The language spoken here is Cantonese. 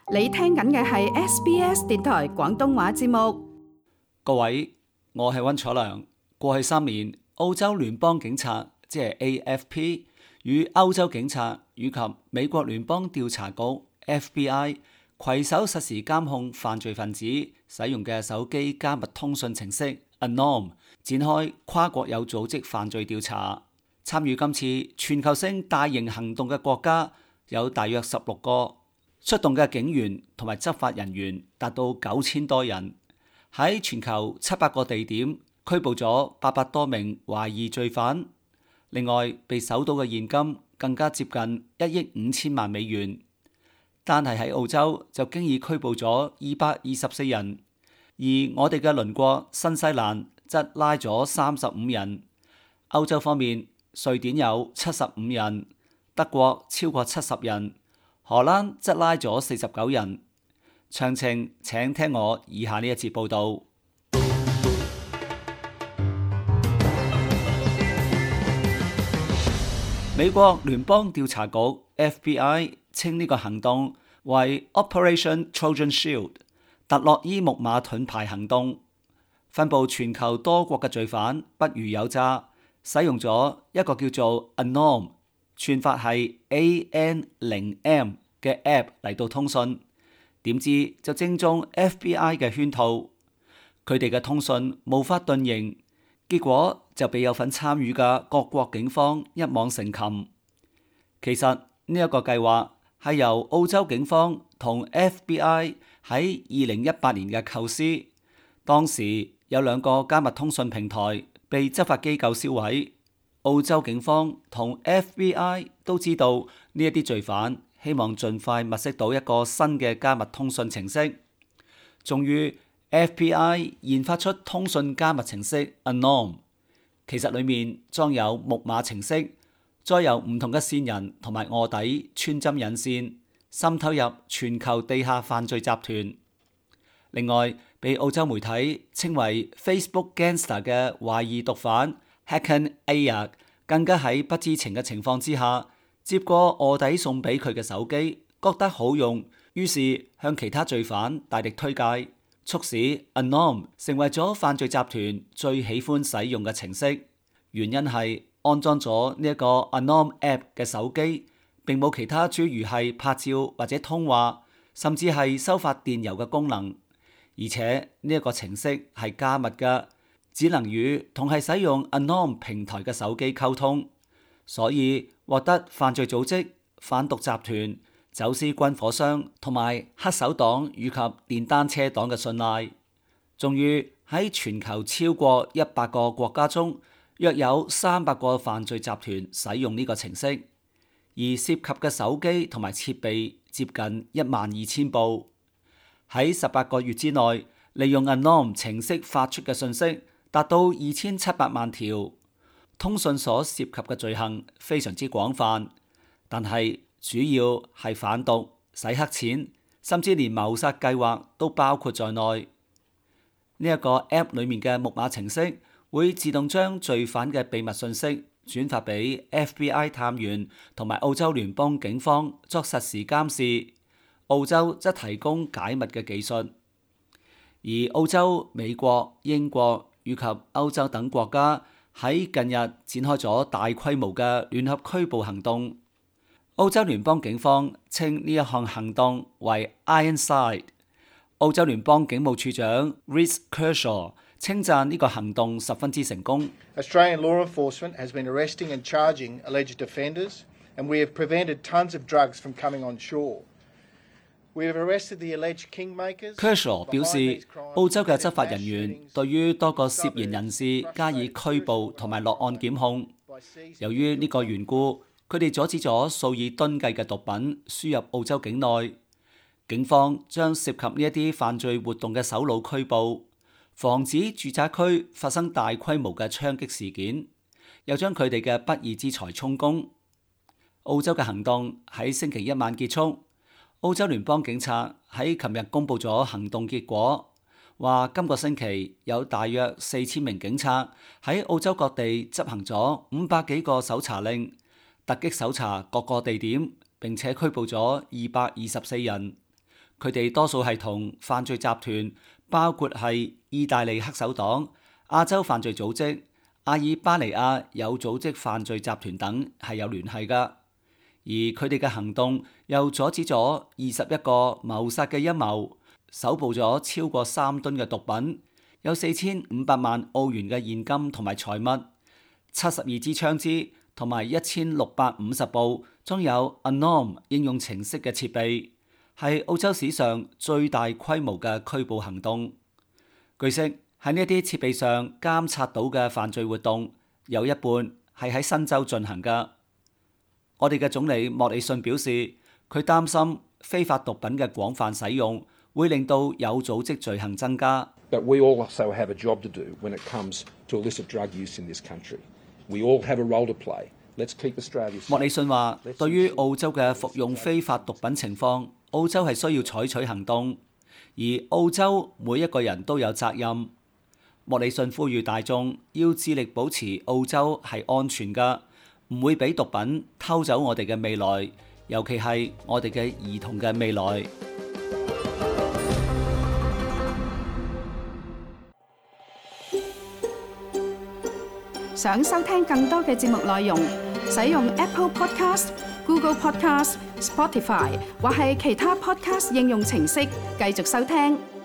你聽緊嘅係 SBS 電台廣東話節目。 各位，我係溫楚良。過去3年，澳洲聯邦警察即係 AFP 與歐洲警察以及美國聯邦調查局 FBI 攜手實時監控犯罪分子使用嘅手機加密通訊程式 Anom， 展開跨國有組織犯罪調查。參與今次全球性大型行動嘅國家有大約16個，出動嘅警員同埋執法人員達到9000多人，喺全球700個地點拘捕咗800多名懷疑罪犯。另外，被搜到嘅現金更加接近1億5千萬美元。單係喺澳洲就經已拘捕咗224人，而我哋嘅鄰國新西蘭則拉咗35人。歐洲方面，瑞典有75人，德國超過70人，荷蘭則拉咗49人。詳情請聽我以下呢一節報導。美國聯邦調查局 FBI 稱呢個行動為 Operation Trojan Shield 特洛伊木馬盾牌行動，分佈全球多國嘅罪犯不虞有詐，使用咗一個叫做 Anom， 串法係 AN0M 嘅 App 嚟到通訊，點知就正中 FBI 嘅圈套，佢哋嘅通訊無法遁形，結果就被有份參與嘅各國警方一網成擒。其實呢一個計劃係由澳洲警方同 FBI 喺2018年嘅構思，當時有2個加密通訊平台被執法機構銷毀。澳洲警方同 FBI 都知道呢一啲罪犯希望盡快物色到一個新嘅加密通訊程式，終於 FBI 研發出通訊加密程式 Anom， 其實裡面裝有木馬程式，再由唔同嘅線人同埋臥底穿針引線，滲透入全球地下犯罪集團。另外，被澳洲媒體稱為 Facebook Gangster 嘅懷疑毒販 Hakan Ayad 更加喺不知情嘅情況之下，接過臥底送俾佢嘅手機，覺得好用，於是向其他罪犯大力推介，促使 Anom 成為咗犯罪集團最喜歡使用嘅程式。原因係安裝咗呢一個 Anom App 嘅手機並冇其他諸如係拍照或者通話，甚至係收發電郵嘅功能，而且呢一個程式係加密嘅，只能與同係使用 Anom 平台嘅手機溝通，所以獲得犯罪組織、販毒集團、走私軍火商同埋黑手黨以及電單車黨嘅信賴。終於喺全球超過100個國家中，約有300個犯罪集團使用呢個程式，而涉及嘅手機同埋設備接近12000部。喺18個月之內，利用 Anom 程式發出嘅信息達到2700萬條。通訊所涉及嘅罪行非常之廣泛，但係主要係販毒、洗黑錢，甚至連謀殺計劃都包括在內。呢一個 App 裡面嘅木馬程式會自動將罪犯嘅秘密信息轉發俾 FBI 探員同埋澳洲聯邦警方作實時監視，澳洲則提供解密嘅技術。而澳洲、美國、英國以及歐洲等國家喺近日展開咗大規模嘅聯合拘捕行動。澳洲聯邦警方稱呢一項行動為 Ironside。澳洲聯邦警務處長 Rhys Kershaw 稱讚呢個行動十分之成功。 Australian law enforcement has been arresting and charging alleged offenders, and we have prevented tons of drugs from coming on shore. We have arrested the alleged kingmakers. Kershaw 表示，澳洲嘅執法人員對於多個涉嫌人士加以拘捕同埋落案檢控。由於呢個緣故，佢哋阻止咗數以噸計嘅毒品輸入澳洲境內。警方將涉及呢一啲犯罪活動嘅首腦拘捕，防止住宅區發生大規模嘅槍擊事件，又將佢哋嘅不義之財充公。澳洲嘅行動喺星期一晚結束。澳洲聯邦警察喺琴日公布咗行動結果，話今個星期有大約4000名警察喺澳洲各地執行咗500幾個搜查令，突擊搜查各個地點，並且拘捕咗224人。 佢哋多數係同犯罪集團，包括係意大利黑手黨、亞洲犯罪組織、阿爾巴尼亞有組織犯罪集團等係有聯繫㗎。而佢哋嘅行動又阻止咗21個謀殺嘅陰謀，搜捕咗超過3噸嘅毒品，有4500萬澳元嘅現金同埋財物，72支槍支同埋1650部裝有 Anom 應用程式嘅設備，係澳洲史上最大規模嘅拘捕行動。據悉，喺呢一啲設備上監察到嘅犯罪活動，有一半係喺新州進行㗎。我哋嘅總理莫里遜表示，佢擔心非法毒品嘅廣泛使用會令到有組織罪行增加。 But we also have a job to do when it comes to illicit drug use in this country. We all have a role to play. Let's keep Australia safe. 莫里遜話，對於澳洲嘅服用非法毒品情況，澳洲係需要採取行動，而澳洲每一個人都有責任。莫里遜呼籲大眾要致力保持澳洲係安全㗎，唔會俾毒品偷走我哋嘅未來，尤其係我哋嘅兒童嘅未來。 想收聽更多嘅節目內容，使用 Apple Podcast、Google Podcast、Spotify 或係其他 Podcast 應用程式繼續收聽。